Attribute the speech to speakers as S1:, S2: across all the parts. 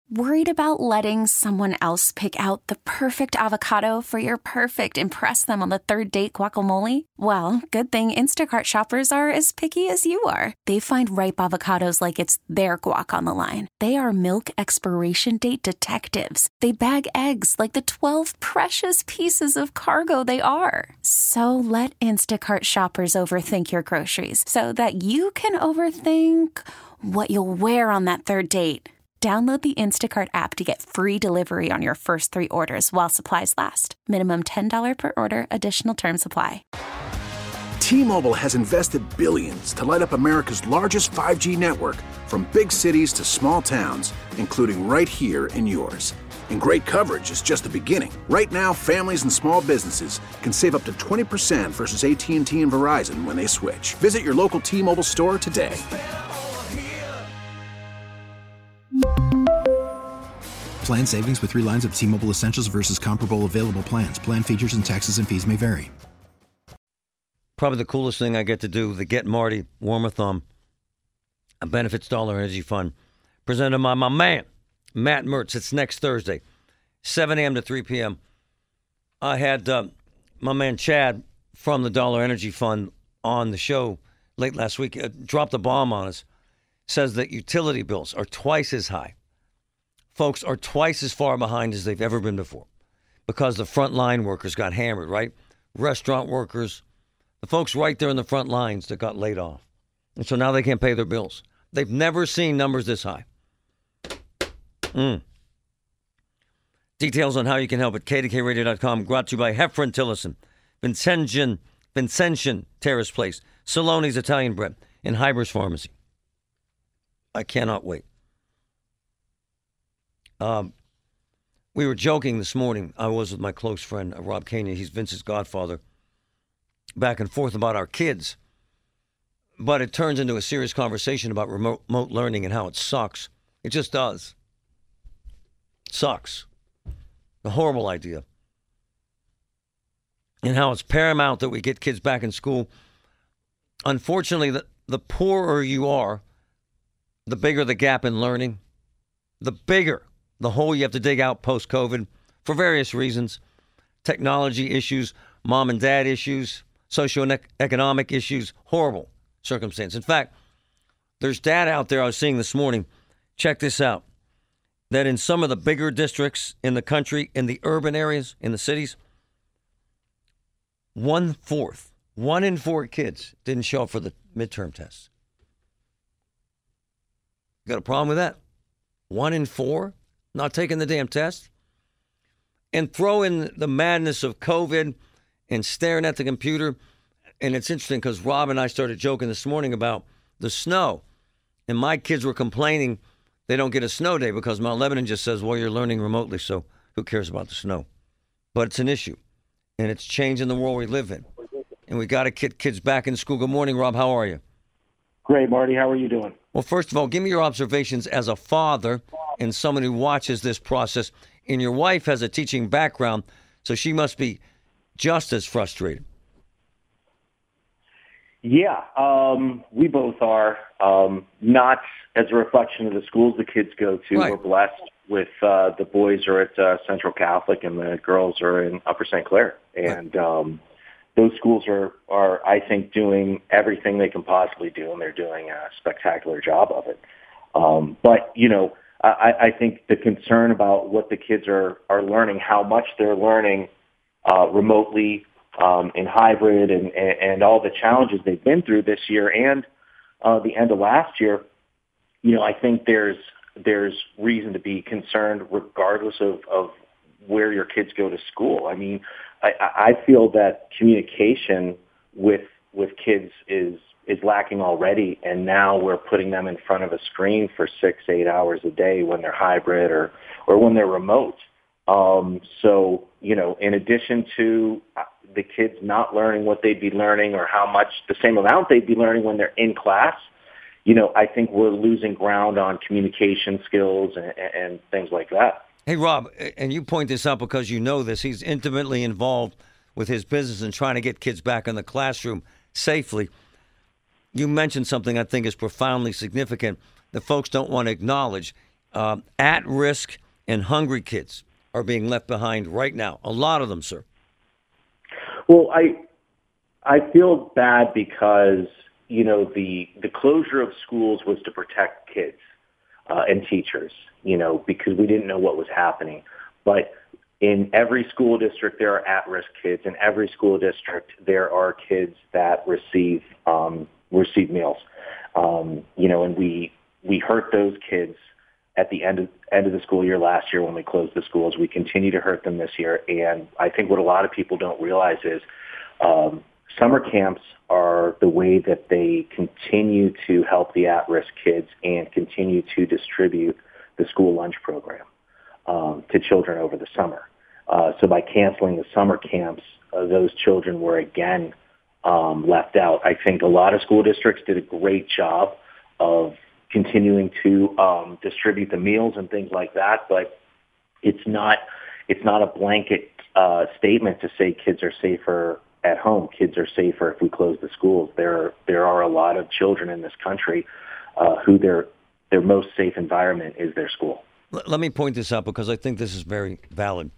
S1: Worried about letting someone else pick out the perfect avocado for your perfect impress them on the third date guacamole? Well, good thing Instacart shoppers are as picky as you are. They find ripe avocados like it's their guac on the line. They are milk expiration date detectives. They bag eggs like the 12 precious pieces of cargo they are. So let Instacart shoppers overthink your groceries so that you can overthink what you'll wear on that third date. Download the Instacart app to get free delivery on your first 3 orders while supplies last. Minimum $10 per order. Additional terms apply.
S2: T-Mobile has invested billions to light up America's largest 5G network, from big cities to small towns, including right here in yours. And great coverage is just the beginning. Right now, families and small businesses can save up to 20% versus AT&T and Verizon when they switch. Visit your local T-Mobile store today.
S3: Plan savings with 3 lines of T-Mobile Essentials versus comparable available plans. Plan features and taxes and fees may vary.
S4: Probably the coolest thing I get to do, the Get Marty Warm-A-Thon, a Benefits Dollar Energy Fund, presented by my man, Matt Mertz. It's next Thursday, 7 a.m. to 3 p.m. I had my man Chad from the Dollar Energy Fund on the show late last week, dropped a bomb on us, says that utility bills are twice as high. Folks are twice as far behind as they've ever been before because the frontline workers got hammered, right? Restaurant workers, the folks right there in the front lines that got laid off. And so now they can't pay their bills. They've never seen numbers this high. Details on how you can help at kdkradio.com. Brought to you by Heffron Tillison, Vincentian Terrace Place, Saloni's Italian Bread, and Hybers Pharmacy. I cannot wait. We were joking this morning. I was with my close friend, Rob Kenya. He's Vince's godfather. Back and forth about our kids. But it turns into a serious conversation about remote learning and how it sucks. It just does. It sucks. A horrible idea. And how it's paramount that we get kids back in school. Unfortunately, the poorer you are, the bigger the gap in learning, the bigger the hole you have to dig out post-COVID for various reasons. Technology issues, mom and dad issues, socioeconomic issues, horrible circumstance. In fact, there's data out there I was seeing this morning, check this out, that in some of the bigger districts in the country, in the urban areas, in the cities, 1/4, 1 in 4 kids didn't show up for the midterm tests. You got a problem with that? 1 in 4 not taking the damn test? And throw in the madness of COVID and staring at the computer. And it's interesting because Rob and I started joking this morning about the snow. And my kids were complaining they don't get a snow day because Mount Lebanon just says, well, you're learning remotely, so who cares about the snow? But it's an issue. And it's changing the world we live in. And we got to get kids back in school. Good morning, Rob. How are you?
S5: Great, Marty. How are you doing?
S4: Well, first of all, give me your observations as a father and someone who watches this process. And your wife has a teaching background, so she must be just as frustrated.
S5: Yeah, we both are. Not as a reflection of the schools the kids go to.
S4: Right.
S5: We're blessed with the boys are at Central Catholic and the girls are in Upper St. Clair. And those schools are, I think, doing everything they can possibly do, and they're doing a spectacular job of it. But, you know, I think the concern about what the kids are learning, how much they're learning remotely, in hybrid and all the challenges they've been through this year and the end of last year, you know, I think there's reason to be concerned regardless of where your kids go to school. I mean, I feel that communication with kids is lacking already, and now we're putting them in front of a screen for 6-8 hours a day when they're hybrid or when they're remote. So, you know, in addition to the kids not learning what they'd be learning or how much the same amount they'd be learning when they're in class, you know, I think we're losing ground on communication skills and things like that.
S4: Hey, Rob, and you point this out because you know this. He's intimately involved with his business and trying to get kids back in the classroom safely. You mentioned something I think is profoundly significant that folks don't want to acknowledge. at-risk and hungry kids are being left behind right now. A lot of them, sir.
S5: Well, I feel bad because, the closure of schools was to protect kids and teachers, because we didn't know what was happening. But in every school district, there are at-risk kids. In every school district, there are kids that receive meals. And we hurt those kids at the end of the school year last year when we closed the schools. We continue to hurt them this year. And I think what a lot of people don't realize is summer camps are the way that they continue to help the at-risk kids and continue to distribute the school lunch program to children over the summer. So by canceling the summer camps, those children were again left out. I think a lot of school districts did a great job of continuing to distribute the meals and things like that, but it's not a blanket statement to say kids are safer at home. Kids are safer if we close the schools. There are a lot of children in this country who their most safe environment is their school.
S4: Let me point this out because I think this is very valid.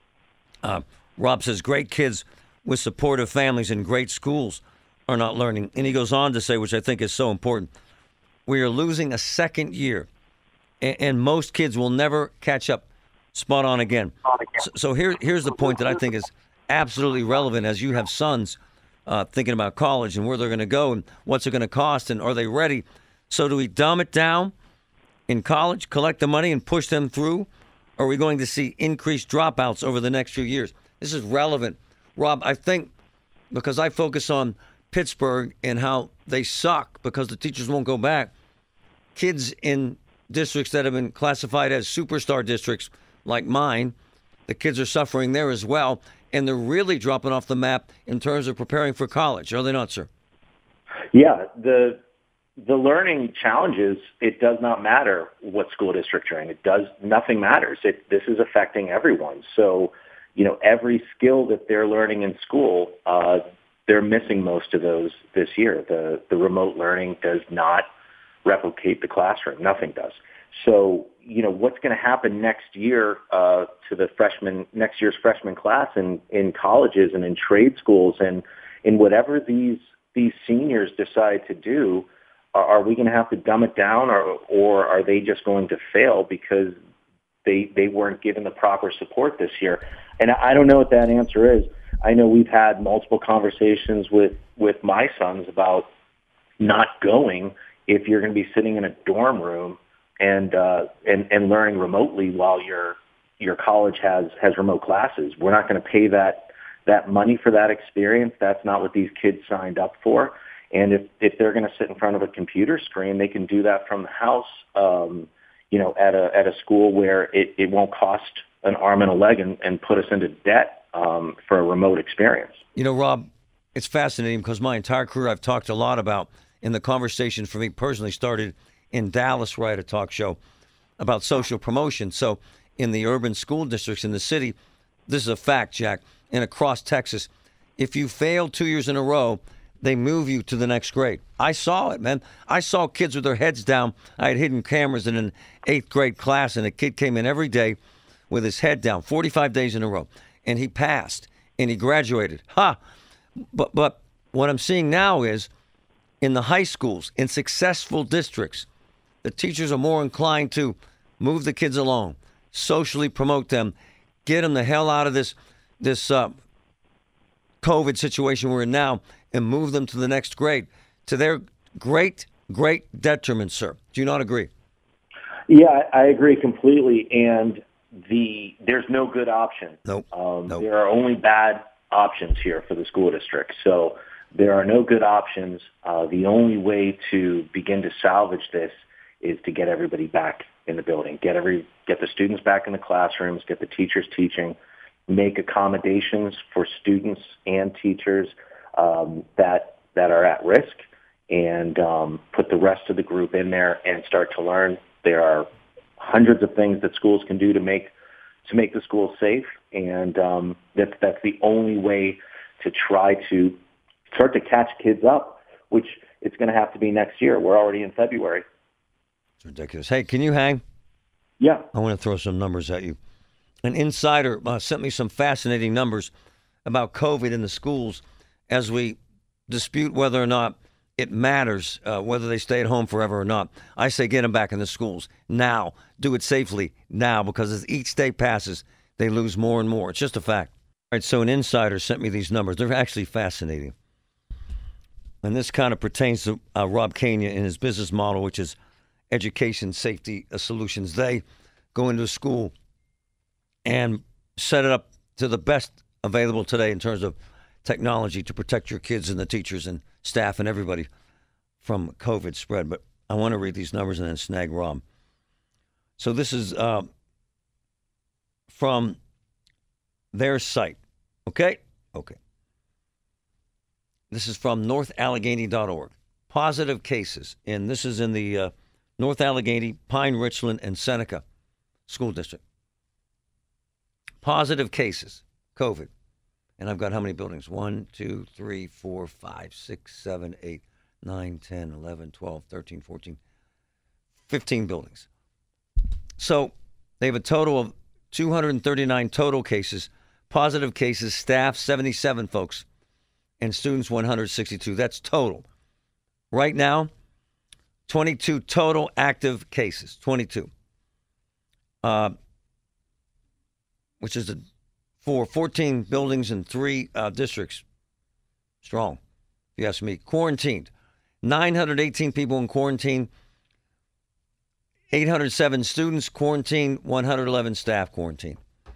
S4: Rob says great kids with supportive families and great schools are not learning. And he goes on to say, which I think is so important, we are losing a second year, and most kids will never catch up spot on again. So here's the point that I think is absolutely relevant as you have sons thinking about college and where they're going to go and what's it going to cost and are they ready. So do we dumb it down in college, collect the money and push them through? Or are we going to see increased dropouts over the next few years? This is relevant. Rob, I think because I focus on Pittsburgh and how they suck because the teachers won't go back, kids in districts that have been classified as superstar districts like mine, the kids are suffering there as well, and they're really dropping off the map in terms of preparing for college. Are they not, sir?
S5: Yeah, the learning challenges, it does not matter what school district you're in. Nothing matters. This is affecting everyone. So, every skill that they're learning in school, they're missing most of those this year. The remote learning does not replicate the classroom. Nothing does. So, what's going to happen next year to next year's freshman class in colleges and in trade schools and in whatever these seniors decide to do? Are we going to have to dumb it down, or are they just going to fail because they weren't given the proper support this year? And I don't know what that answer is. I know we've had multiple conversations with my sons about not going if you're going to be sitting in a dorm room and learning remotely while your college has remote classes. We're not going to pay that money for that experience. That's not what these kids signed up for. And if they're going to sit in front of a computer screen, they can do that from the house, at a school where it won't cost an arm and a leg and put us into debt for a remote experience.
S4: Rob, it's fascinating because my entire career I've talked a lot about, and the conversation for me personally started in Dallas, where I had a talk show about social promotion. So in the urban school districts in the city, this is a fact, Jack, and across Texas, if you fail 2 years in a row, they move you to the next grade. I saw it, man. I saw kids with their heads down. I had hidden cameras in an 8th grade class, and a kid came in every day with his head down, 45 days in a row, and he passed, and he graduated. But what I'm seeing now is in the high schools, in successful districts, the teachers are more inclined to move the kids along, socially promote them, get them the hell out of this COVID situation we're in now, and move them to the next grade, to their great detriment, sir. Do you not agree?
S5: Yeah, I agree completely. And there's no good option.
S4: Nope.
S5: There are only bad options here for the school district. So there are no good options. The only way to begin to salvage this is to get everybody back in the building, get the students back in the classrooms, get the teachers teaching, make accommodations for students and teachers that are at risk, and put the rest of the group in there and start to learn. There are hundreds of things that schools can do to make the schools safe, and that's the only way to try to start to catch kids up, which it's going to have to be next year. We're already in February.
S4: It's ridiculous. Hey, can you hang?
S5: Yeah.
S4: I want to throw some numbers at you. An insider sent me some fascinating numbers about COVID in the schools as we dispute whether or not it matters, whether they stay at home forever or not. I say get them back in the schools now. Do it safely now, because as each day passes, they lose more and more. It's just a fact. All right, so an insider sent me these numbers. They're actually fascinating. And this kind of pertains to Rob Kania and his business model, which is Education Safety Solutions. They go into a school and set it up to the best available today in terms of technology to protect your kids and the teachers and staff and everybody from COVID spread. But I want to read these numbers and then snag Rob. So this is from their site. Okay? Okay. This is from NorthAllegheny.org. Positive cases, and this is in the North Allegheny, Pine, Richland, and Seneca School District. Positive cases, COVID. And I've got how many buildings? 1, 2, 3, 4, 5, 6, 7, 8, 9, 10, 11, 12, 13, 14, 15 buildings. So they have a total of 239 total cases. Positive cases, staff 77 folks, and students 162. That's total. Right now, 22 total active cases, 22. Which is for 14 buildings and 3 districts. Strong, if you ask me. Quarantined. 918 people in quarantine. 807 students quarantined. 111 staff quarantined.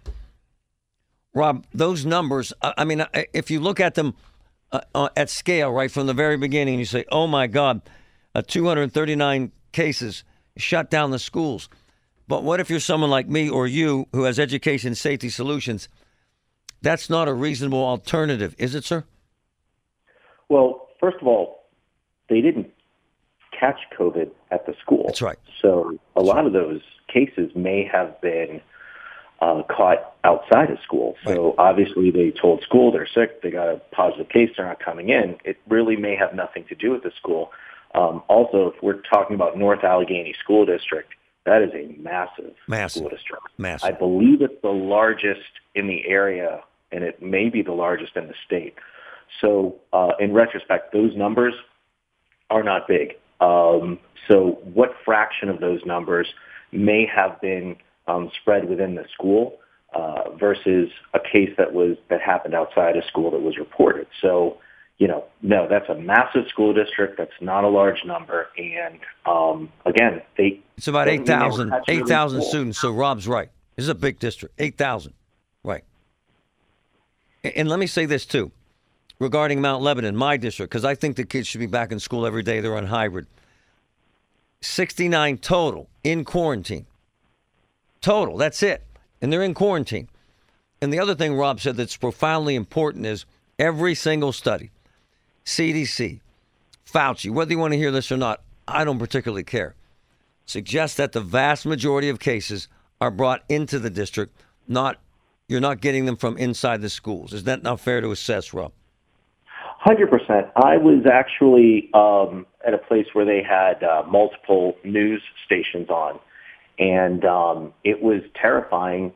S4: Rob, those numbers, I mean, if you look at them at scale, right, from the very beginning, you say, oh, my God, 239 cases shut down the schools. But what if you're someone like me or you who has Education Safety Solutions? That's not a reasonable alternative, is it, sir?
S5: Well, first of all, they didn't catch COVID at the school.
S4: That's right.
S5: So a lot of those cases may have been caught outside of school. So obviously they told school they're sick, they got a positive case, they're not coming in. It really may have nothing to do with the school. Also, if we're talking about North Allegheny School District, that is a massive school district.
S4: Massive.
S5: I believe it's the largest in the area, and it may be the largest in the state. So in retrospect, those numbers are not big. So what fraction of those numbers may have been spread within the school versus a case that happened outside of school that was reported? So, no, that's a massive school district. That's not a large number. And again,
S4: it's about 8,000 students. So Rob's right. This is a big district. 8,000. Right. And let me say this, too, regarding Mount Lebanon, my district, because I think the kids should be back in school every day. They're on hybrid. 69 total in quarantine. Total. That's it. And they're in quarantine. And the other thing Rob said that's profoundly important is every single study, CDC, Fauci, whether you want to hear this or not, I don't particularly care, suggests that the vast majority of cases are brought into the district, you're not getting them from inside the schools. Is that not fair to assess, Rob?
S5: 100%. I was actually at a place where they had multiple news stations on, and it was terrifying.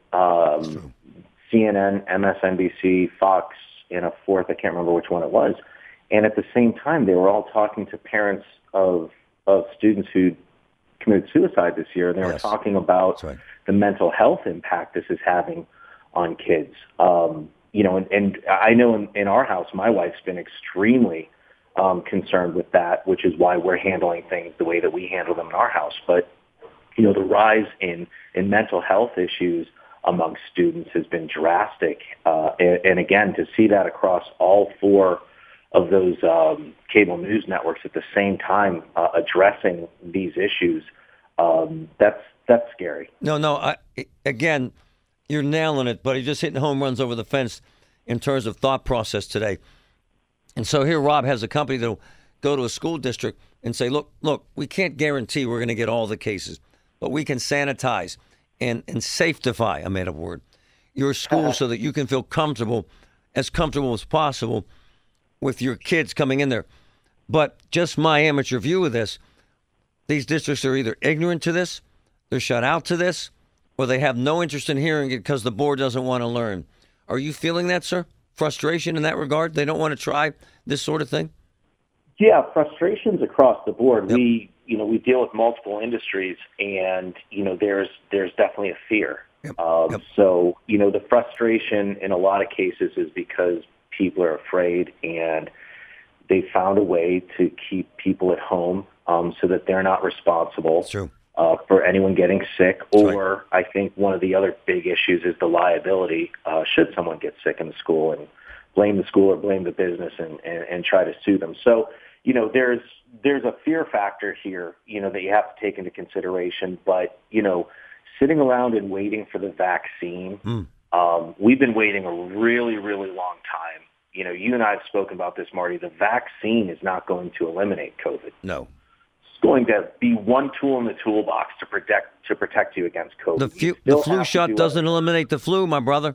S5: CNN, MSNBC, Fox, and a fourth, I can't remember which one it was. And at the same time, they were all talking to parents of students who committed suicide this year. And they were talking about the mental health impact this is having on kids. And I know in our house, my wife's been extremely concerned with that, which is why we're handling things the way that we handle them in our house. But, the rise in mental health issues among students has been drastic. And again, to see that across all 4 of those cable news networks at the same time addressing these issues, that's scary.
S4: No, again, you're nailing it, but you're just hitting home runs over the fence in terms of thought process today. And so here Rob has a company that will go to a school district and say, look, we can't guarantee we're going to get all the cases, but we can sanitize and safetify, I made up a word, your school so that you can feel comfortable as possible with your kids coming in there. But just my amateur view of this, these districts are either ignorant to this, they're shut out to this, or they have no interest in hearing it because the board doesn't want to learn. Are you feeling that, sir? Frustration in that regard? They don't want to try this sort of thing?
S5: Yeah, frustrations across the board.
S4: Yep.
S5: We deal with multiple industries, and there's definitely a fear.
S4: Yep.
S5: So the frustration in a lot of cases is because people are afraid, and they found a way to keep people at home so that they're not responsible for anyone getting sick. Or I think one of the other big issues is the liability should someone get sick in the school, and blame the school or blame the business and try to sue them. So there's a fear factor here, that you have to take into consideration. But, sitting around and waiting for the vaccine, we've been waiting a really, really long time. You and I have spoken about this, Marty. The vaccine is not going to eliminate COVID.
S4: No.
S5: It's going to be one tool in the toolbox to protect you against COVID.
S4: The flu shot doesn't eliminate the flu, my brother.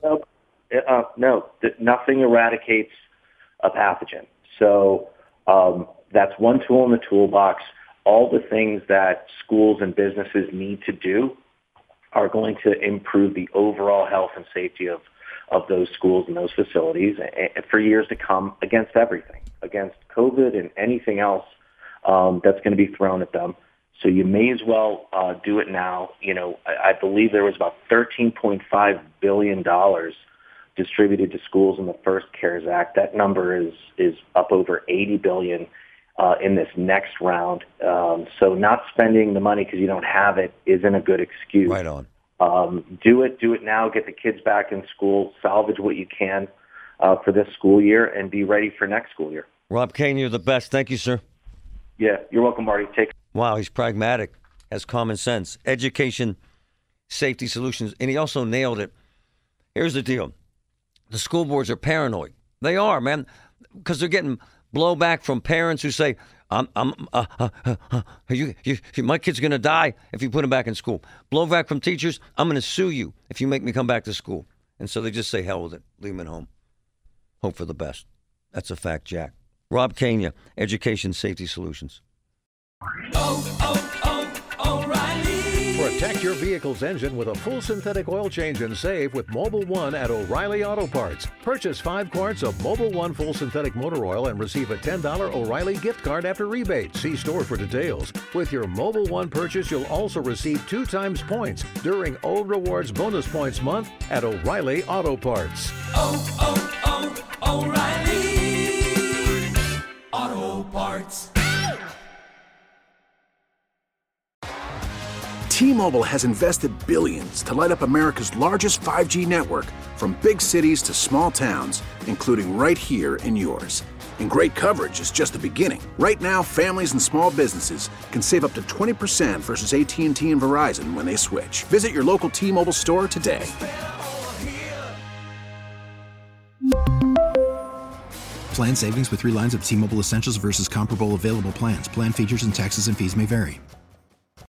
S5: No, nothing eradicates a pathogen. So that's one tool in the toolbox. All the things that schools and businesses need to do are going to improve the overall health and safety of those schools and those facilities for years to come, against everything, against COVID and anything else that's going to be thrown at them. So you may as well do it now. I believe there was about $13.5 billion distributed to schools in the first CARES Act. That number is up over $80 billion in this next round. So not spending the money because you don't have it isn't a good excuse.
S4: Right on.
S5: Do it now. Get the kids back in school. Salvage what you can for this school year, and be ready for next school year.
S4: Rob Kane, you're the best. Thank you, sir.
S5: Yeah, you're welcome, Marty.
S4: Wow, he's pragmatic, has common sense, education, safety solutions, and he also nailed it. Here's the deal. The school boards are paranoid. They are, man, because they're getting blowback from parents who say, my kid's going to die if you put him back in school. Blowback from teachers, I'm going to sue you if you make me come back to school. And so they just say, hell with it, leave him at home. Hope for the best. That's a fact, Jack. Rob Kenya, Education Safety Solutions.
S6: O'Reilly. Protect your vehicle's engine with a full synthetic oil change and save with Mobil 1 at O'Reilly Auto Parts. Purchase 5 quarts of Mobil 1 full synthetic motor oil and receive a $10 O'Reilly gift card after rebate. See store for details. With your Mobil 1 purchase, you'll also receive 2 times points during O Rewards Bonus Points Month at O'Reilly Auto Parts.
S7: O'Reilly Auto Parts.
S2: T-Mobile has invested billions to light up America's largest 5G network, from big cities to small towns, including right here in yours. And great coverage is just the beginning. Right now, families and small businesses can save up to 20% versus AT&T and Verizon when they switch. Visit your local T-Mobile store today.
S3: Plan savings with 3 lines of T-Mobile Essentials versus comparable available plans. Plan features and taxes and fees may vary.